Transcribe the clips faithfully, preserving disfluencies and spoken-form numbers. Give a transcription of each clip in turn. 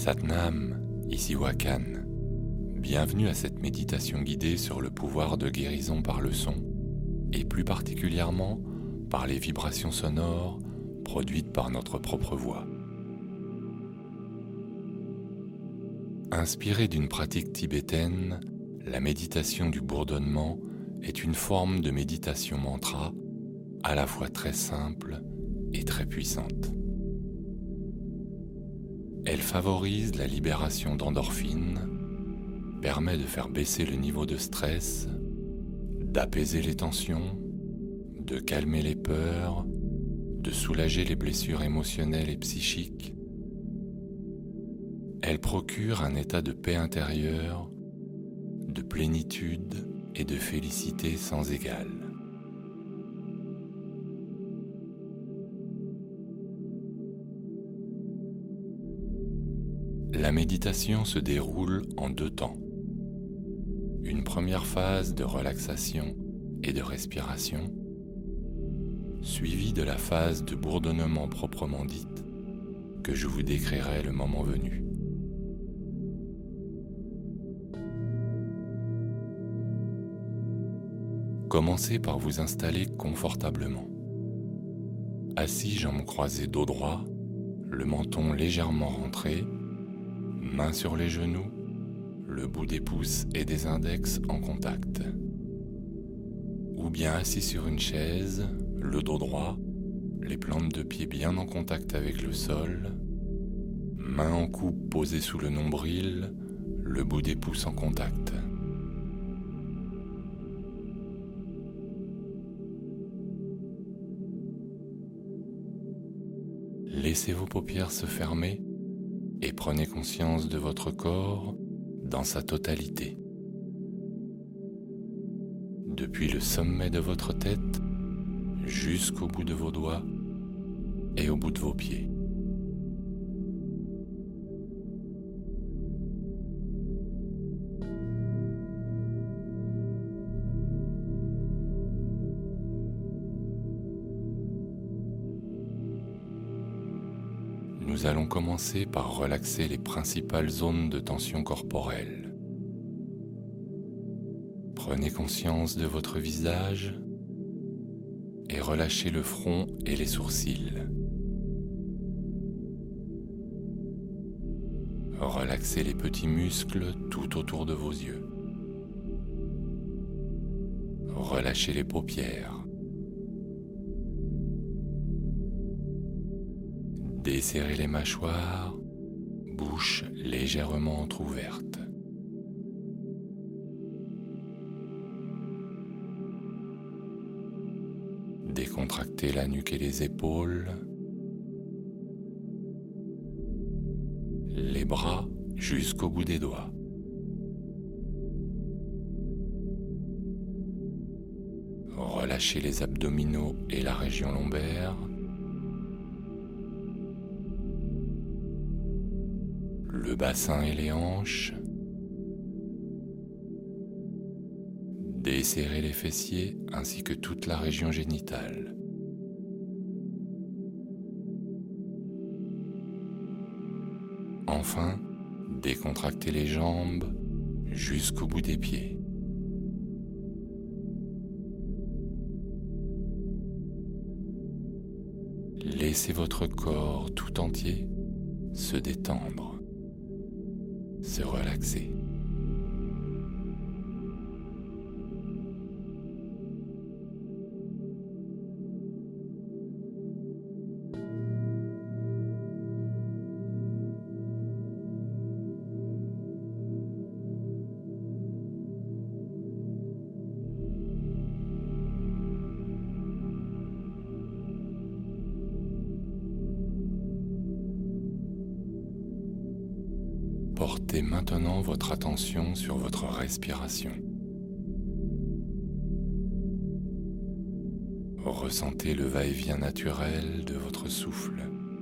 Satnam, ici Wakan. Bienvenue à cette méditation guidée sur le pouvoir de guérison par le son, et plus particulièrement par les vibrations sonores produites par notre propre voix. Inspirée d'une pratique tibétaine, la méditation du bourdonnement est une forme de méditation mantra à la fois très simple et très puissante. Elle favorise la libération d'endorphines, permet de faire baisser le niveau de stress, d'apaiser les tensions, de calmer les peurs, de soulager les blessures émotionnelles et psychiques. Elle procure un état de paix intérieure, de plénitude et de félicité sans égale. La méditation se déroule en deux temps. Une première phase de relaxation et de respiration, suivie de la phase de bourdonnement proprement dite, que je vous décrirai le moment venu. Commencez par vous installer confortablement. Assis jambes croisées dos droit, le menton légèrement rentré, mains sur les genoux, le bout des pouces et des index en contact. Ou bien assis sur une chaise, le dos droit, les plantes de pied bien en contact avec le sol, mains en coupe posées sous le nombril, le bout des pouces en contact. Laissez vos paupières se fermer et prenez conscience de votre corps dans sa totalité. Depuis le sommet de votre tête jusqu'au bout de vos doigts et au bout de vos pieds. Nous allons commencer par relaxer les principales zones de tension corporelle. Prenez conscience de votre visage et relâchez le front et les sourcils. Relaxez les petits muscles tout autour de vos yeux. Relâchez les paupières. Desserrez les mâchoires, bouche légèrement entrouverte. Décontractez la nuque et les épaules, les bras jusqu'au bout des doigts. Relâchez les abdominaux et la région lombaire. Le bassin et les hanches. Desserrez les fessiers ainsi que toute la région génitale. Enfin, décontractez les jambes jusqu'au bout des pieds. Laissez votre corps tout entier se détendre, se relaxer. Portez maintenant votre attention sur votre respiration. Ressentez le va-et-vient naturel de votre souffle.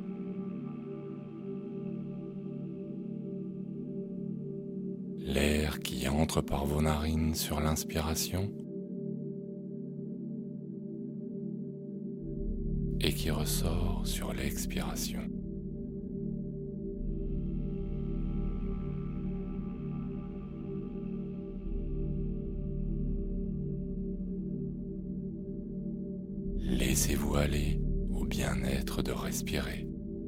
L'air qui entre par vos narines sur l'inspiration et qui ressort sur l'expiration. Laissez-vous aller au bien-être de respirer.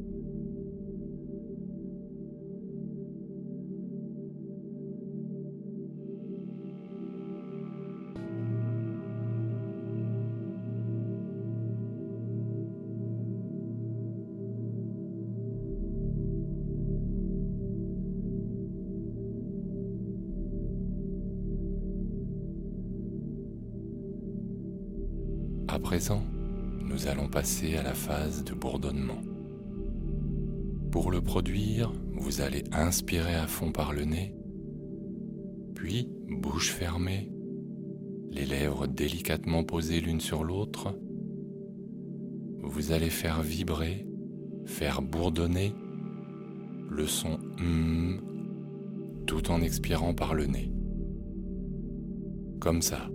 À présent, nous allons passer à la phase de bourdonnement. Pour le produire, vous allez inspirer à fond par le nez, puis, bouche fermée, les lèvres délicatement posées l'une sur l'autre, vous allez faire vibrer, faire bourdonner le son hum tout en expirant par le nez. Comme ça.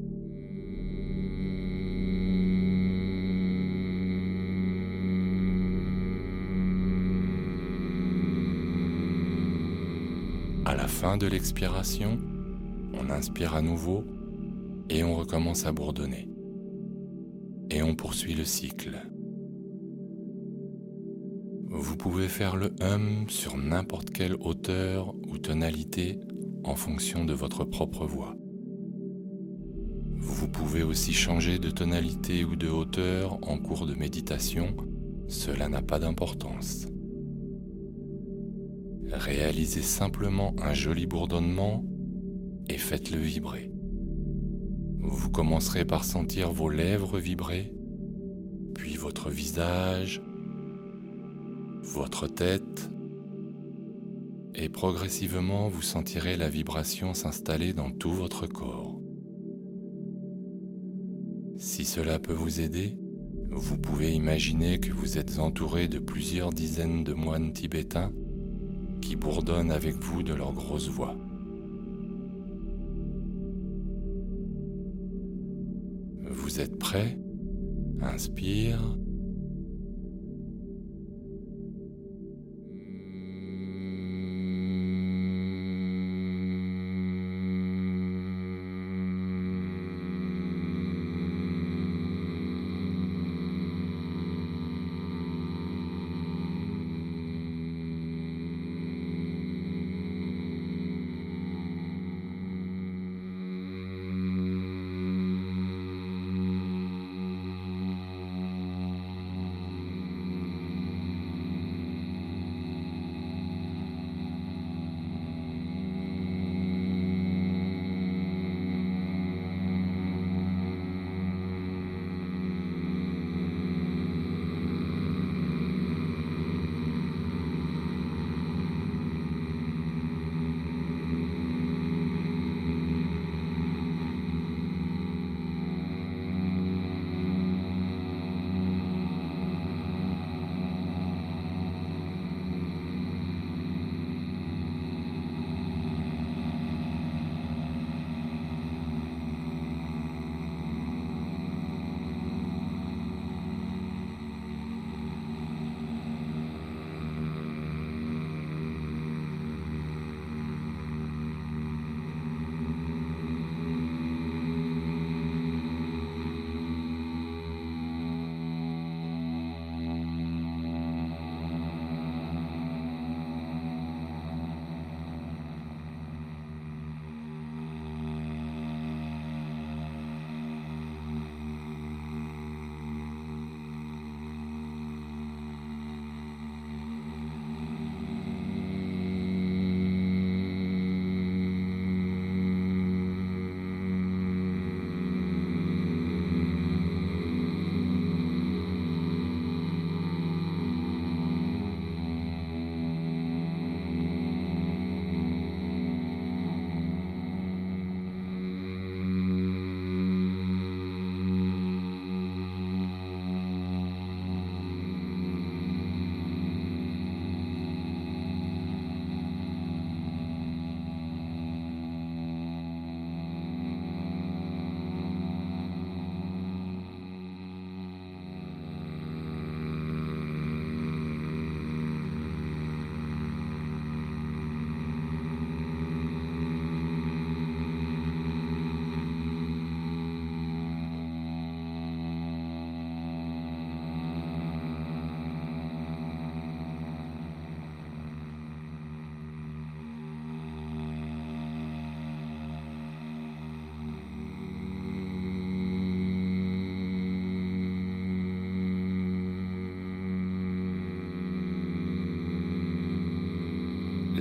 À la fin de l'expiration, on inspire à nouveau et on recommence à bourdonner. Et on poursuit le cycle. Vous pouvez faire le hum sur n'importe quelle hauteur ou tonalité en fonction de votre propre voix. Vous pouvez aussi changer de tonalité ou de hauteur en cours de méditation, cela n'a pas d'importance. Réalisez simplement un joli bourdonnement et faites-le vibrer. Vous commencerez par sentir vos lèvres vibrer, puis votre visage, votre tête, et progressivement vous sentirez la vibration s'installer dans tout votre corps. Si cela peut vous aider, vous pouvez imaginer que vous êtes entouré de plusieurs dizaines de moines tibétains qui bourdonnent avec vous de leur grosse voix. Vous êtes prêts? Inspire.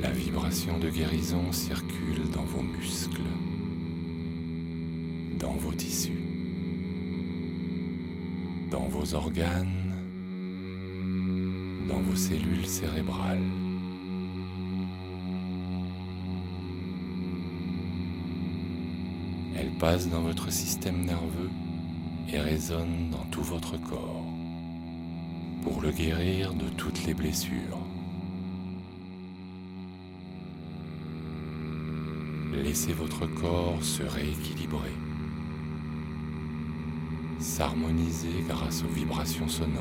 La vibration de guérison circule dans vos muscles, dans vos tissus, dans vos organes, dans vos cellules cérébrales. Elle passe dans votre système nerveux et résonne dans tout votre corps pour le guérir de toutes les blessures. Laissez votre corps se rééquilibrer, s'harmoniser grâce aux vibrations sonores.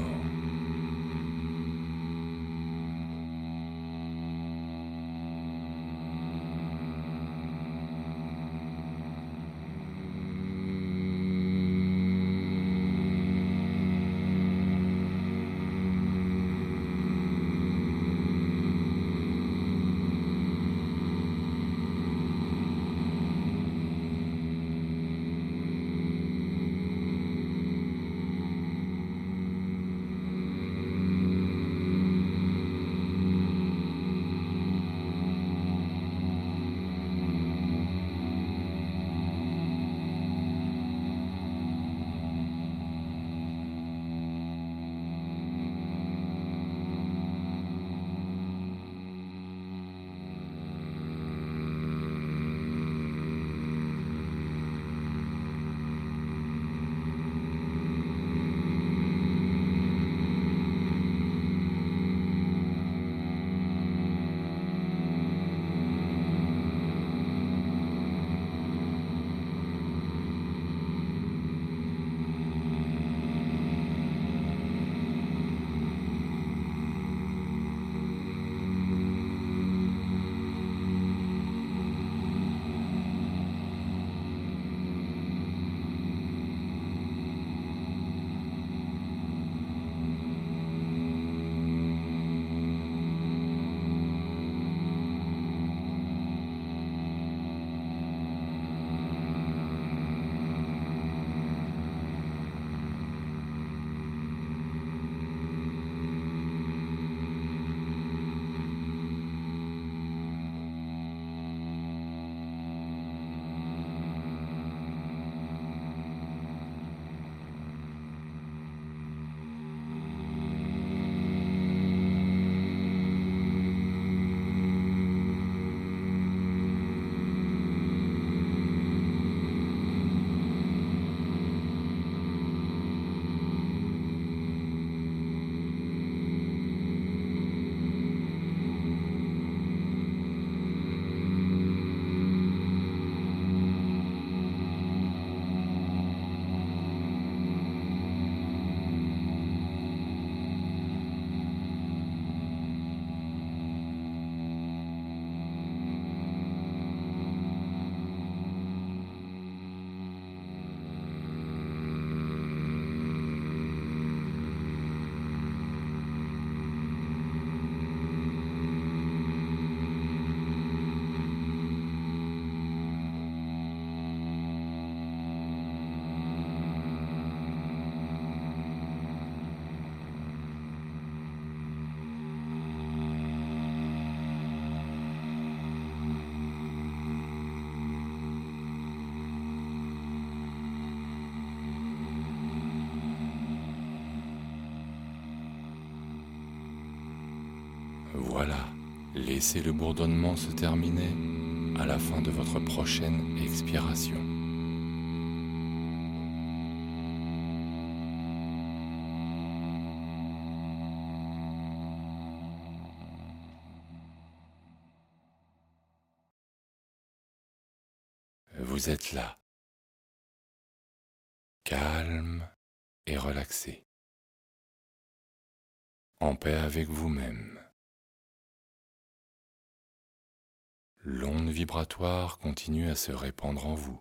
Voilà, laissez le bourdonnement se terminer à la fin de votre prochaine expiration. Vous êtes là, calme et relaxé, en paix avec vous-même. L'onde vibratoire continue à se répandre en vous.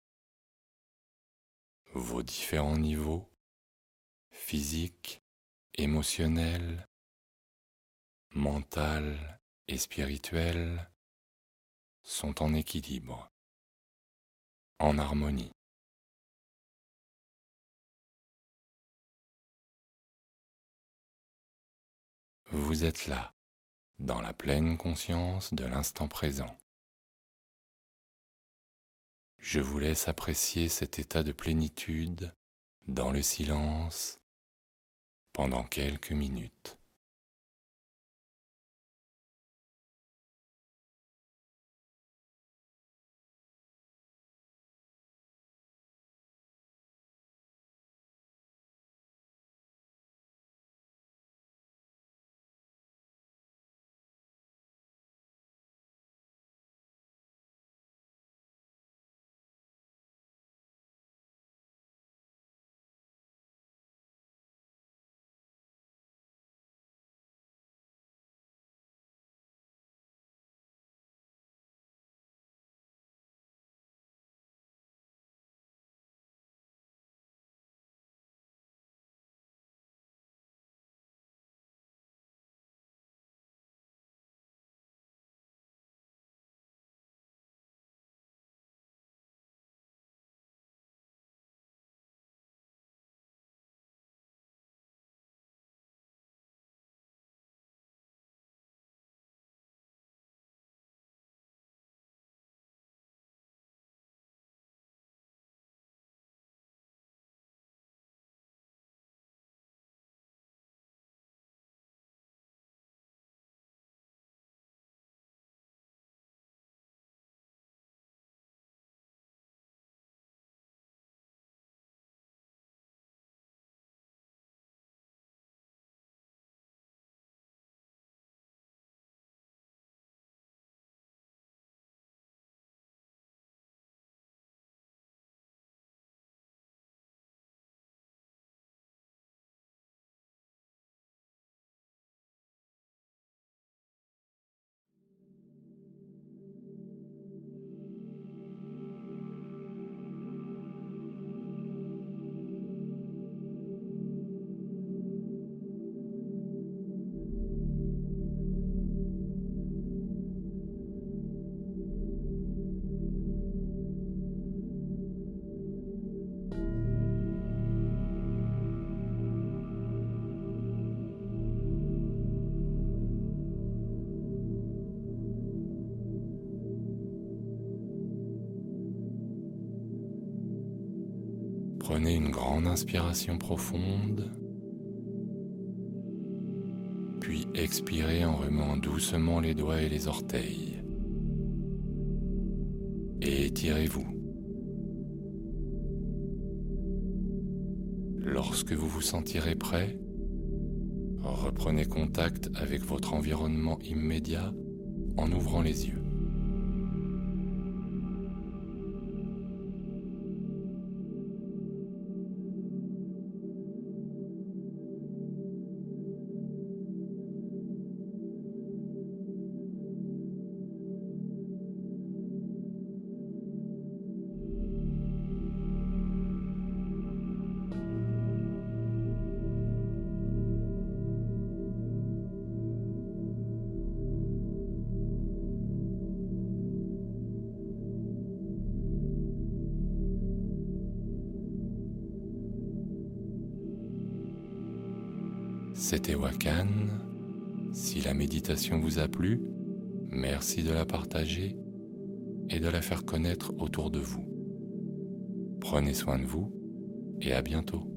Vos différents niveaux, physique, émotionnel, mental et spirituel, sont en équilibre, en harmonie. Vous êtes là, dans la pleine conscience de l'instant présent. Je vous laisse apprécier cet état de plénitude dans le silence pendant quelques minutes. Prenez une grande inspiration profonde, puis expirez en remuant doucement les doigts et les orteils. Et étirez-vous. Lorsque vous vous sentirez prêt, reprenez contact avec votre environnement immédiat en ouvrant les yeux. C'était Wakan. Si la méditation vous a plu, merci de la partager et de la faire connaître autour de vous. Prenez soin de vous et à bientôt.